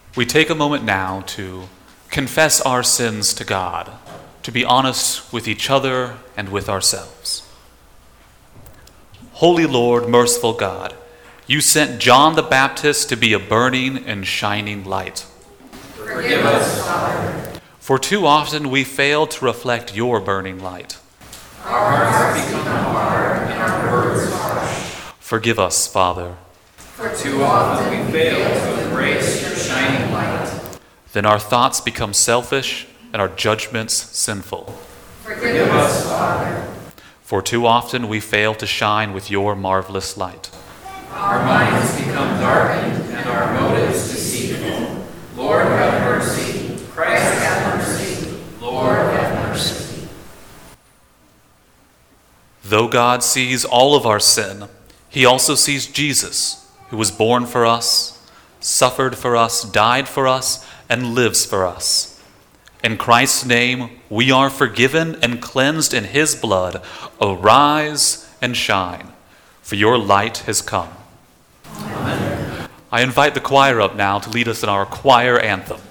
we take a moment now to confess our sins to God, to be honest with each other and with ourselves. Holy Lord, merciful God, you sent John the Baptist to be a burning and shining light. Forgive us, Father. For too often we fail to reflect your burning light. Our hearts become hard and our words harsh. Forgive us, Father. For too often we fail to embrace your shining light. Then our thoughts become selfish and our judgments sinful. Forgive us, Father. For too often we fail to shine with your marvelous light. Our minds become darkened and our motives deceitful. Lord, have mercy. Christ, have mercy. Lord, have mercy. Though God sees all of our sin, he also sees Jesus, who was born for us, suffered for us, died for us, and lives for us. In Christ's name, we are forgiven and cleansed in his blood. Arise and shine, for your light has come. Amen. I invite the choir up now to lead us in our choir anthem.